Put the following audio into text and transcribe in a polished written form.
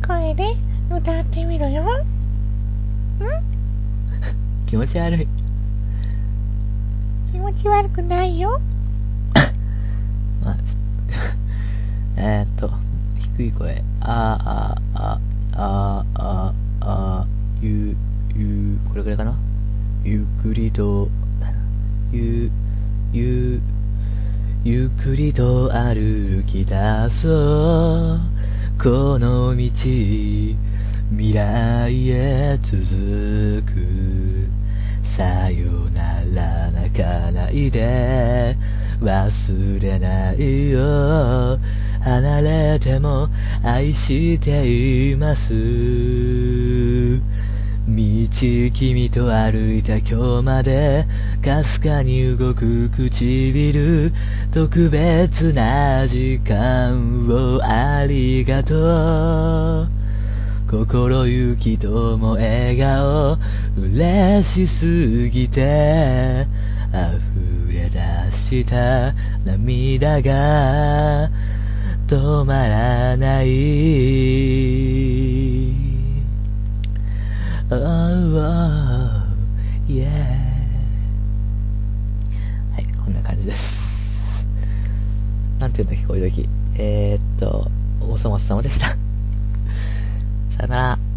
声で歌ってみろよ。 気持ち悪い。 気持ち悪くないよ。 まあ、低い声。これぐらいかな。ゆっくりと、ゆっくりと歩き出そう。この道、未来へ続く。さよなら泣かないで、忘れないよ。離れても愛しています。道君と歩いた今日まで、かすかに動く唇、特別な時間をありがとう。心ゆきとも笑顔、嬉しすぎて溢れ出した涙が止まらない。Oh, yeah. はい、こんな感じです。なんていうんだっけ、こういう時。おそ松様でした。さよなら。